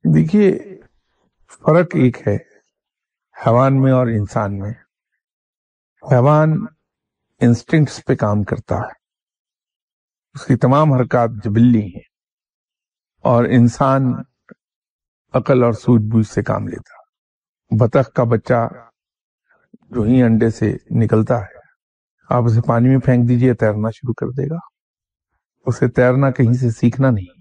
دیکھیے، فرق ایک ہے حیوان میں اور انسان میں۔ حیوان انسٹنکٹس پہ کام کرتا ہے، اس کی تمام حرکات جبلی ہیں، اور انسان عقل اور سوجھ بوجھ سے کام لیتا ہے۔ بطخ کا بچہ جو ہی انڈے سے نکلتا ہے، آپ اسے پانی میں پھینک دیجئے تیرنا شروع کر دے گا۔ اسے تیرنا کہیں سے سیکھنا نہیں۔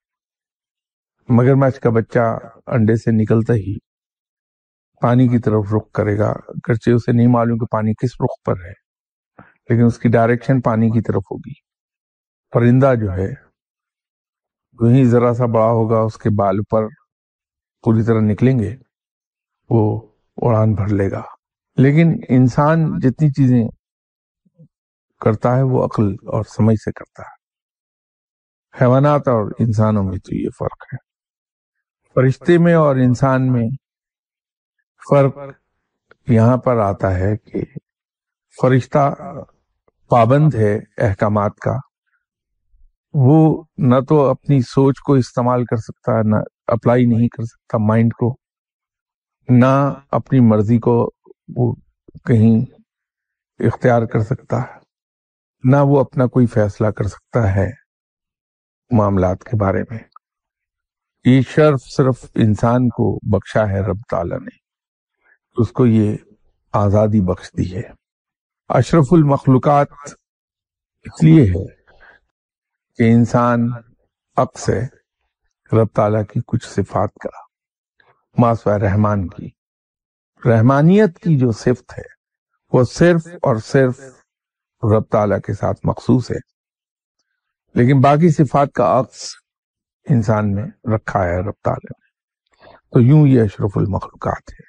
مگرمچھ کا بچہ انڈے سے نکلتا ہی پانی کی طرف رخ کرے گا، اگرچہ اسے نہیں معلوم کہ پانی کس رخ پر ہے، لیکن اس کی ڈائریکشن پانی کی طرف ہوگی۔ پرندہ جو ہے جو ہی ذرا سا بڑا ہوگا، اس کے بال پر پوری طرح نکلیں گے، وہ اڑان بھر لے گا۔ لیکن انسان جتنی چیزیں کرتا ہے وہ عقل اور سمجھ سے کرتا ہے۔ حیوانات اور انسانوں میں تو یہ فرق ہے۔ فرشتے میں اور انسان میں فرق یہاں پر آتا ہے کہ فرشتہ پابند ہے احکامات کا، وہ نہ تو اپنی سوچ کو استعمال کر سکتا ہے، نہ اپلائی نہیں کر سکتا مائنڈ کو، نہ اپنی مرضی کو وہ کہیں اختیار کر سکتا ہے، نہ وہ اپنا کوئی فیصلہ کر سکتا ہے معاملات کے بارے میں۔ یہ شرف صرف انسان کو بخشا ہے رب تعالیٰ نے، اس کو یہ آزادی بخش دی ہے۔ اشرف المخلوقات اس لیے ہے کہ انسان عکس ہے رب تعالیٰ کی کچھ صفات کا، ماسوائے رحمان کی۔ رحمانیت کی جو صفت ہے وہ صرف اور صرف رب تعالیٰ کے ساتھ مخصوص ہے، لیکن باقی صفات کا عکس انسان میں رکھا ہے رب تعالیٰ نے۔ تو یوں یہ اشرف المخلوقات ہے۔